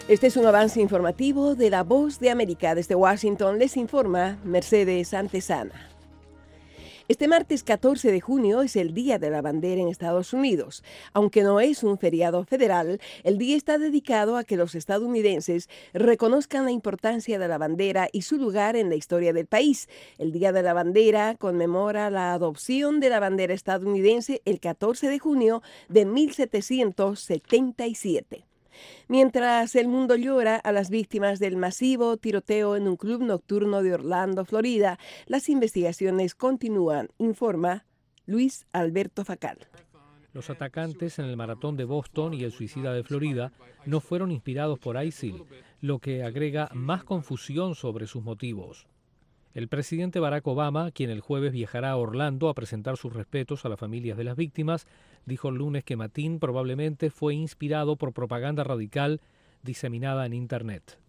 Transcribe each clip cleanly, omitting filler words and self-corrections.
Este es un avance informativo de La Voz de América. Desde Washington les informa Mercedes Antesana. Este martes 14 de junio es el Día de la Bandera en Estados Unidos. Aunque no es un feriado federal, el día está dedicado a que los estadounidenses reconozcan la importancia de la bandera y su lugar en la historia del país. El Día de la Bandera conmemora la adopción de la bandera estadounidense el 14 de junio de 1777. Mientras el mundo llora a las víctimas del masivo tiroteo en un club nocturno de Orlando, Florida, las investigaciones continúan, informa Luis Alberto Facal. Los atacantes en el maratón de Boston y el suicida de Florida no fueron inspirados por ISIL, lo que agrega más confusión sobre sus motivos. El presidente Barack Obama, quien el jueves viajará a Orlando a presentar sus respetos a las familias de las víctimas, dijo el lunes que Mateen probablemente fue inspirado por propaganda radical diseminada en Internet.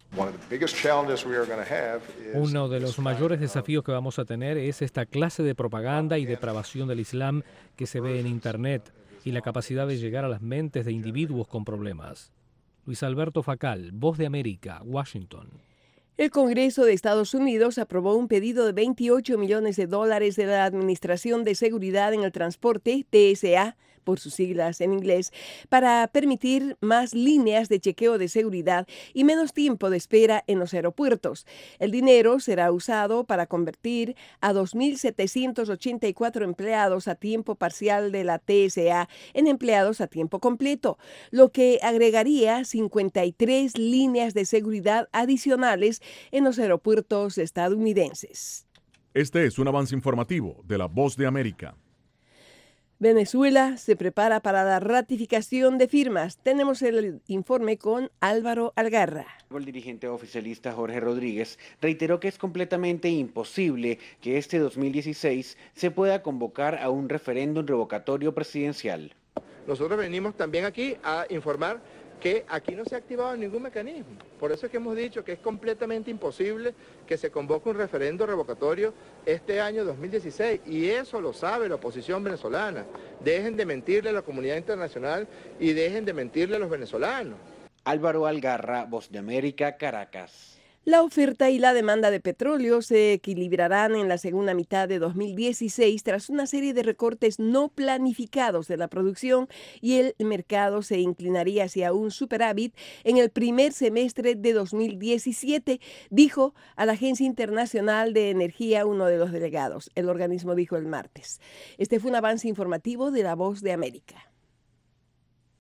Uno de los mayores desafíos que vamos a tener es esta clase de propaganda y depravación del Islam que se ve en Internet y la capacidad de llegar a las mentes de individuos con problemas. Luis Alberto Facal, Voz de América, Washington. El Congreso de Estados Unidos aprobó un pedido de $28 millones de la Administración de Seguridad en el Transporte, TSA, por sus siglas en inglés, para permitir más líneas de chequeo de seguridad y menos tiempo de espera en los aeropuertos. El dinero será usado para convertir a 2.784 empleados a tiempo parcial de la TSA en empleados a tiempo completo, lo que agregaría 53 líneas de seguridad adicionales en los aeropuertos estadounidenses. Este es un avance informativo de La Voz de América. Venezuela se prepara para la ratificación de firmas. Tenemos el informe con Álvaro Algarra. El dirigente oficialista Jorge Rodríguez reiteró que es completamente imposible que este 2016 se pueda convocar a un referéndum revocatorio presidencial. Nosotros venimos también aquí a informar que aquí no se ha activado ningún mecanismo. Por eso es que hemos dicho que es completamente imposible que se convoque un referendo revocatorio este año 2016. Y eso lo sabe la oposición venezolana. Dejen de mentirle a la comunidad internacional y dejen de mentirle a los venezolanos. Álvaro Algarra, Voz de América, Caracas. La oferta y la demanda de petróleo se equilibrarán en la segunda mitad de 2016 tras una serie de recortes no planificados de la producción y el mercado se inclinaría hacia un superávit en el primer semestre de 2017, dijo a la Agencia Internacional de Energía uno de los delegados. El organismo dijo el martes. Este fue un avance informativo de La Voz de América.